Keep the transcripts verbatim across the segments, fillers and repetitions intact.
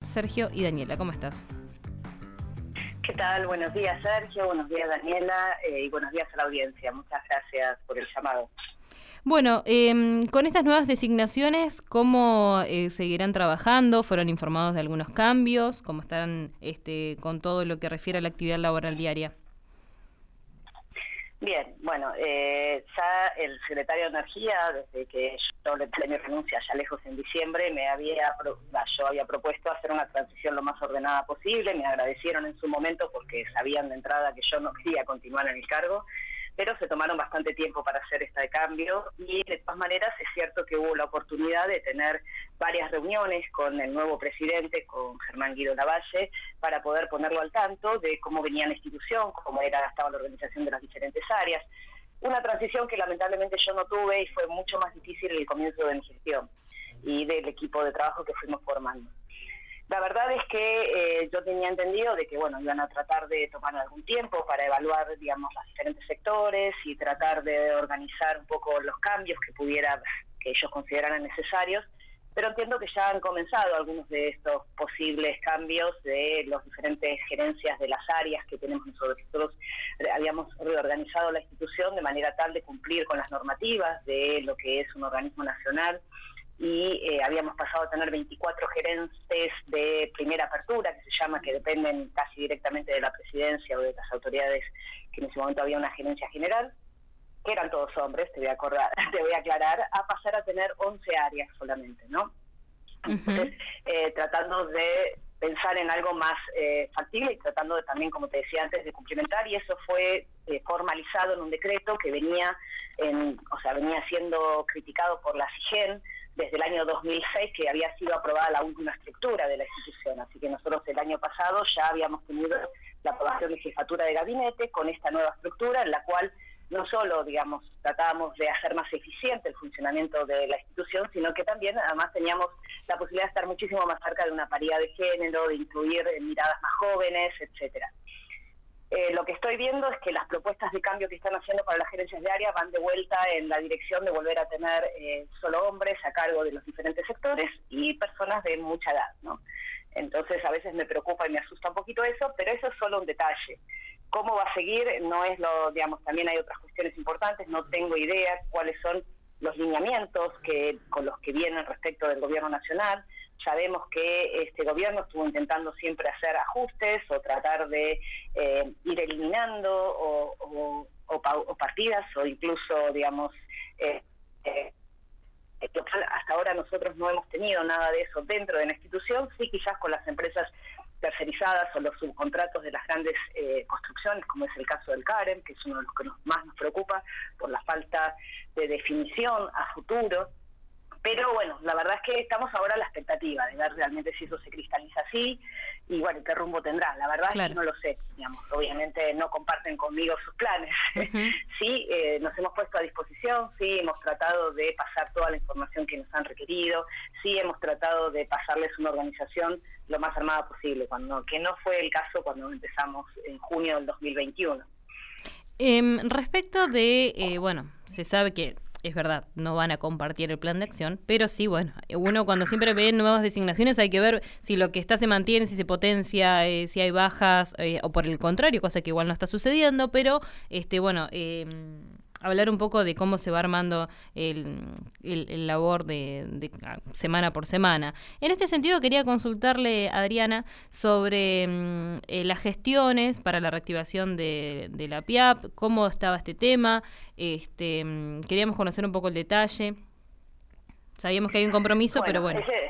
Sergio y Daniela. ¿Cómo estás? ¿Qué tal? Buenos días, Sergio. Buenos días, Daniela. Eh, y buenos días a la audiencia. Muchas gracias por el llamado. Bueno, eh, con estas nuevas designaciones, ¿cómo eh, seguirán trabajando? ¿Fueron informados de algunos cambios? ¿Cómo están este, con todo lo que refiere a la actividad laboral diaria? Bien, bueno, eh, ya el secretario de Energía, desde que yo le pedí mi renuncia ya lejos en diciembre, me había yo había propuesto hacer una transición lo más ordenada posible. Me agradecieron en su momento porque sabían de entrada que yo no quería continuar en el cargo, pero se tomaron bastante tiempo para hacer este cambio y de todas maneras es cierto que hubo la oportunidad de tener varias reuniones con el nuevo presidente, con Germán Guido Lavalle, para poder ponerlo al tanto de cómo venía la institución, cómo era estaba la organización de las diferentes áreas. Una transición que lamentablemente yo no tuve y fue mucho más difícil el comienzo de mi gestión y del equipo de trabajo que fuimos formando. La verdad es que eh, yo tenía entendido de que, bueno, iban a tratar de tomar algún tiempo para evaluar, digamos, los diferentes sectores y tratar de organizar un poco los cambios que pudiera, que ellos consideraran necesarios, pero entiendo que ya han comenzado algunos de estos posibles cambios de las diferentes gerencias de las áreas que tenemos nosotros. Nosotros habíamos reorganizado la institución de manera tal de cumplir con las normativas de lo que es un organismo nacional, y eh, habíamos pasado a tener veinticuatro gerentes de primera apertura, que se llama, que dependen casi directamente de la presidencia o de las autoridades, que en ese momento había una gerencia general, que eran todos hombres, te voy a acordar, te voy a aclarar, a pasar a tener once áreas solamente, ¿no? Entonces, uh-huh. eh, tratando de pensar en algo más eh, factible y tratando de, también, como te decía antes, de cumplimentar, y eso fue eh, formalizado en un decreto que venía, en, o sea, venía siendo criticado por la SIGEN desde el año dos mil seis, que había sido aprobada la última estructura de la institución. Así que nosotros el año pasado ya habíamos tenido la aprobación de jefatura de gabinete con esta nueva estructura, en la cual no solo, digamos, tratábamos de hacer más eficiente el funcionamiento de la institución, sino que también, además, teníamos la posibilidad de estar muchísimo más cerca de una paridad de género, de incluir miradas más jóvenes, etcétera. Eh, lo que estoy viendo es que las propuestas de cambio que están haciendo para las gerencias de área van de vuelta en la dirección de volver a tener eh, solo hombres a cargo de los diferentes sectores y personas de mucha edad, ¿no? Entonces a veces me preocupa y me asusta un poquito eso, pero eso es solo un detalle. ¿Cómo va a seguir? No es lo, digamos, también hay otras cuestiones importantes, no tengo idea cuáles son los lineamientos que con los que vienen respecto del gobierno nacional. Sabemos que este gobierno estuvo intentando siempre hacer ajustes o tratar de eh, ir eliminando o, o, o, o partidas o incluso, digamos, eh, eh, hasta ahora nosotros no hemos tenido nada de eso dentro de la institución, sí quizás con las empresas tercerizadas o los subcontratos de las grandes eh, construcciones, como es el caso del CAREM, que es uno de los que nos, más nos preocupa por la falta de definición a futuro. Pero bueno, la verdad es que estamos ahora a la expectativa de ver realmente si eso se cristaliza así y bueno, qué rumbo tendrá. La verdad claro. es que no lo sé, digamos, obviamente no comparten conmigo sus planes. Uh-huh. Sí, eh, nos hemos puesto a disposición, sí, hemos tratado de pasar toda la información que nos han requerido, sí, hemos tratado de pasarles una organización lo más armada posible, cuando que no fue el caso cuando empezamos en junio del dos mil veintiuno. Eh, respecto de, eh, bueno, se sabe que es verdad, no van a compartir el plan de acción, pero sí, bueno, uno cuando siempre ve nuevas designaciones hay que ver si lo que está se mantiene, si se potencia, eh, si hay bajas, eh, o por el contrario, cosa que igual no está sucediendo, pero, este, bueno, eh, hablar un poco de cómo se va armando el, el, el labor de, de semana por semana. En este sentido quería consultarle a Adriana sobre eh, las gestiones para la reactivación de, de la P I A P, cómo estaba este tema, este, queríamos conocer un poco el detalle. Sabíamos que hay un compromiso, bueno, pero bueno. Ese,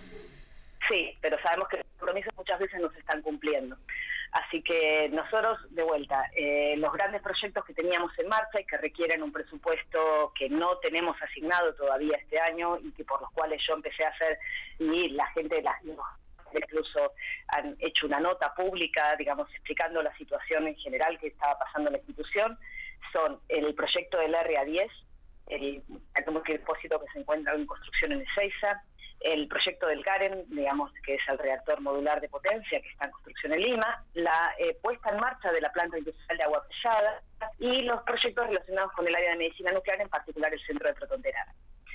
sí, pero sabemos que los compromisos muchas veces no se están cumpliendo. Así que nosotros, de vuelta, eh, los grandes proyectos que teníamos en marcha y que requieren un presupuesto que no tenemos asignado todavía este año y que por los cuales yo empecé a hacer, y la gente, las, incluso han hecho una nota pública, digamos, explicando la situación en general que estaba pasando en la institución, son el proyecto del R A diez, el depósito que se encuentra en construcción en Ezeiza, el proyecto del CAREM, digamos, que es el reactor modular de potencia que está en construcción en Lima, la eh, puesta en marcha de la planta industrial de Agua Sellada y los proyectos relacionados con el área de medicina nuclear, en particular el centro de Protonterara.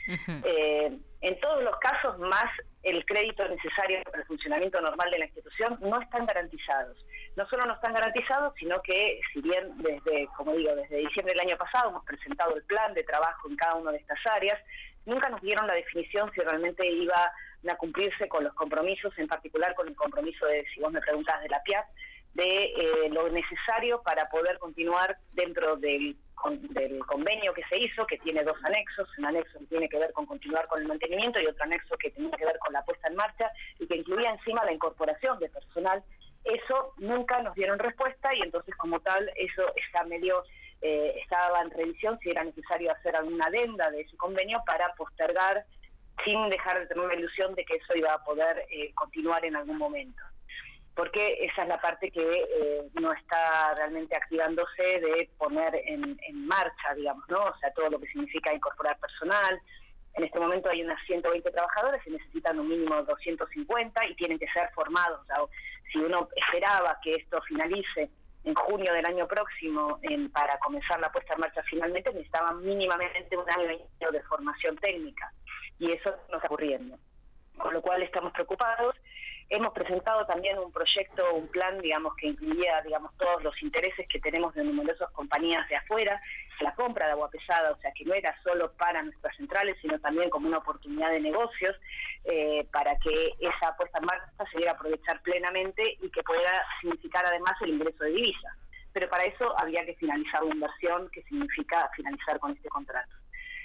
Uh-huh. Eh, en todos los casos, más el crédito necesario para el funcionamiento normal de la institución, no están garantizados. No solo no están garantizados, sino que, si bien desde, como digo, desde diciembre del año pasado hemos presentado el plan de trabajo en cada una de estas áreas, nunca nos dieron la definición si realmente iba a cumplirse con los compromisos, en particular con el compromiso de, si vos me preguntás, de la P I A P, de eh, lo necesario para poder continuar dentro del, con, del convenio que se hizo, que tiene dos anexos, un anexo que tiene que ver con continuar con el mantenimiento y otro anexo que tenía que ver con la puesta en marcha y que incluía encima la incorporación de personal. Eso nunca nos dieron respuesta y entonces como tal eso está medio, eh, estaba en revisión si era necesario hacer alguna adenda de ese convenio para postergar sin dejar de tener una ilusión de que eso iba a poder eh, continuar en algún momento. Porque esa es la parte que eh, no está realmente activándose de poner en, en marcha, digamos, ¿no? O sea, todo lo que significa incorporar personal. En este momento hay unas ciento veinte trabajadores, se necesitan un mínimo de doscientos cincuenta y tienen que ser formados. O sea, si uno esperaba que esto finalice en junio del año próximo en, para comenzar la puesta en marcha finalmente, necesitaban mínimamente un año de formación técnica. Y eso no está ocurriendo. Con lo cual estamos preocupados. Hemos presentado también un proyecto, un plan, digamos, que incluía, digamos, todos los intereses que tenemos de numerosas compañías de afuera, la compra de agua pesada, o sea, que no era solo para nuestras centrales, sino también como una oportunidad de negocios, eh, para que esa puesta en marcha se pudiera aprovechar plenamente y que pueda significar además el ingreso de divisas. Pero para eso había que finalizar la inversión, que significa finalizar con este contrato.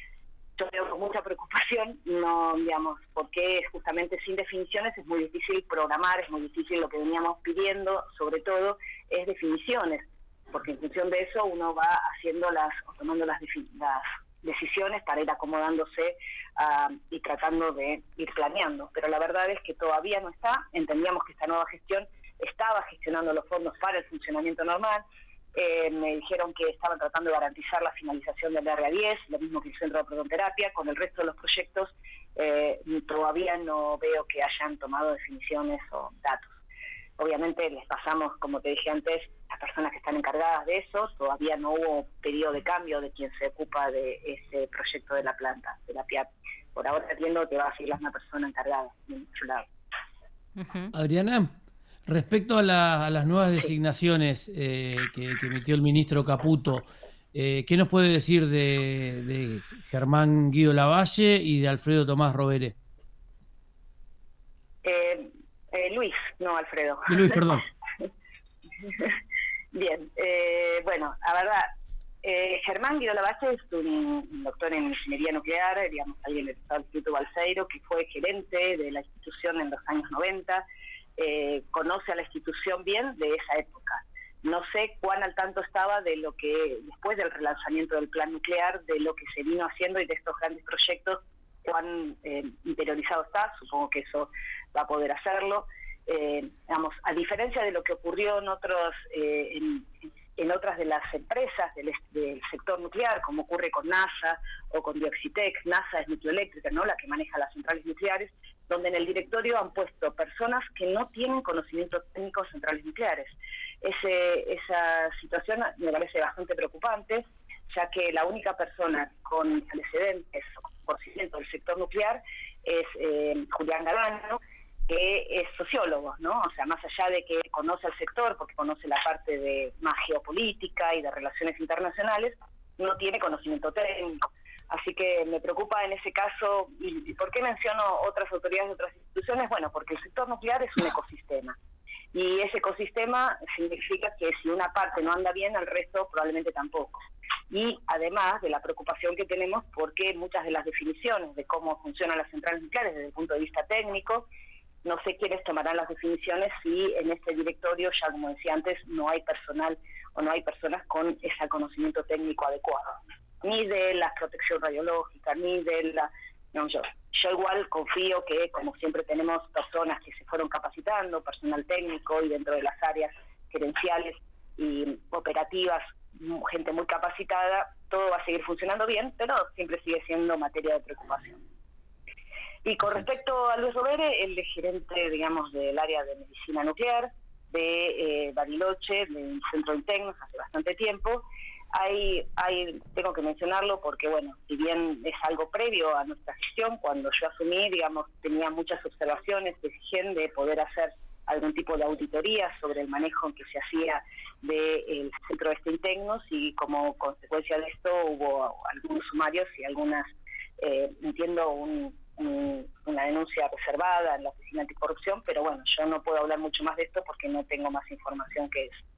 Yo veo con mucha preocupación, no, digamos, porque justamente sin definiciones es muy difícil programar, es muy difícil lo que veníamos pidiendo, sobre todo, es definiciones, porque en función de eso uno va haciendo las, o tomando las, las decisiones para ir acomodándose uh, y tratando de ir planeando. Pero la verdad es que todavía no está, entendíamos que esta nueva gestión estaba gestionando los fondos para el funcionamiento normal. Eh, me dijeron que estaban tratando de garantizar la finalización del R A diez, lo mismo que el Centro de Protonterapia. Con el resto de los proyectos eh, todavía no veo que hayan tomado definiciones o datos. Obviamente les pasamos, como te dije antes, a personas que están encargadas de eso. Todavía no hubo pedido de cambio de quien se ocupa de ese proyecto de la planta, de la P I A P. Por ahora entiendo que va a ser una persona encargada de su lado. Uh-huh. Adriana, respecto a, la, a las nuevas designaciones eh, que, que emitió el ministro Caputo, eh, ¿qué nos puede decir de, de Germán Guido Lavalle y de Alfredo Tomás Roveré? Eh, eh, Luis, no Alfredo. De Luis, perdón. Bien, eh, bueno, la verdad, eh, Germán Guido Lavalle es un, un doctor en ingeniería nuclear, digamos, alguien del Instituto Balseiro, que fue gerente de la institución en los años noventa. Eh, conoce a la institución bien de esa época. No sé cuán al tanto estaba de lo que, después del relanzamiento del plan nuclear, de lo que se vino haciendo y de estos grandes proyectos, cuán eh, interiorizado está. Supongo que eso va a poder hacerlo. Eh, digamos, a diferencia de lo que ocurrió en otros eh, en, en otras de las empresas del, del sector nuclear, como ocurre con NASA o con Dioxitec. NASA es Nucleoeléctrica, ¿no?, la que maneja las centrales nucleares, donde en el directorio han puesto personas que no tienen conocimientos técnicos de centrales nucleares. Ese, esa situación me parece bastante preocupante, ya que la única persona con antecedentes o conocimiento del sector nuclear es eh, Julián Galano, que es sociólogo, ¿no? O sea, más allá de que conoce el sector, porque conoce la parte de más geopolítica y de relaciones internacionales, no tiene conocimiento técnico. Así que me preocupa en ese caso. ¿Y por qué menciono otras autoridades de otras instituciones? Bueno, porque el sector nuclear es un ecosistema. Y ese ecosistema significa que si una parte no anda bien, el resto probablemente tampoco. Y además de la preocupación que tenemos porque muchas de las definiciones de cómo funcionan las centrales nucleares desde el punto de vista técnico, no sé quiénes tomarán las definiciones si en este directorio, ya como decía antes, no hay personal o no hay personas con ese conocimiento técnico adecuado. Ni de la protección radiológica, ni de la... No, yo, yo igual confío que, como siempre tenemos personas que se fueron capacitando, personal técnico y dentro de las áreas gerenciales y operativas, gente muy capacitada, todo va a seguir funcionando bien, pero siempre sigue siendo materia de preocupación. Y con respecto a Luis Roveré, él es gerente, digamos, del área de medicina nuclear, de eh, Bariloche, del Centro Intecnos, hace bastante tiempo. Hay, hay, tengo que mencionarlo porque, bueno, si bien es algo previo a nuestra gestión, cuando yo asumí, digamos, tenía muchas observaciones de Sigen de poder hacer algún tipo de auditoría sobre el manejo que se hacía del centro de Steintecnos, y como consecuencia de esto hubo algunos sumarios y algunas, eh, entiendo, un, un, una denuncia reservada en la Oficina Anticorrupción, pero bueno, yo no puedo hablar mucho más de esto porque no tengo más información que eso.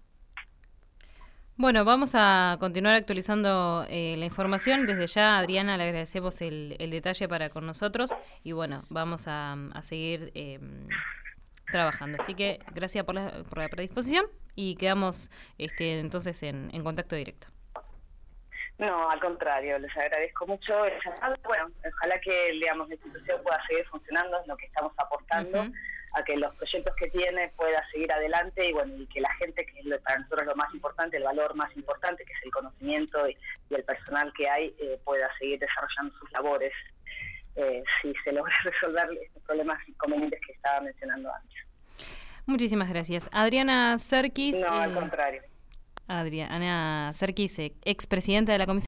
Bueno, vamos a continuar actualizando eh, la información. Desde ya, Adriana, le agradecemos el, el detalle para con nosotros y bueno, vamos a, a seguir eh, trabajando. Así que gracias por la, por la predisposición y quedamos este, entonces en, en contacto directo. No, al contrario, les agradezco mucho. Bueno, ojalá que, digamos, la institución pueda seguir funcionando, es lo que estamos aportando. Uh-huh. A que los proyectos que tiene pueda seguir adelante y bueno, y que la gente, que es lo, para nosotros lo más importante, el valor más importante, que es el conocimiento y, y el personal que hay, eh, pueda seguir desarrollando sus labores, eh, si se logra resolver estos problemas inconvenientes que estaba mencionando antes. Muchísimas gracias. Adriana Serkis. No, eh, al contrario. Adriana Serkis, expresidenta de la Comisión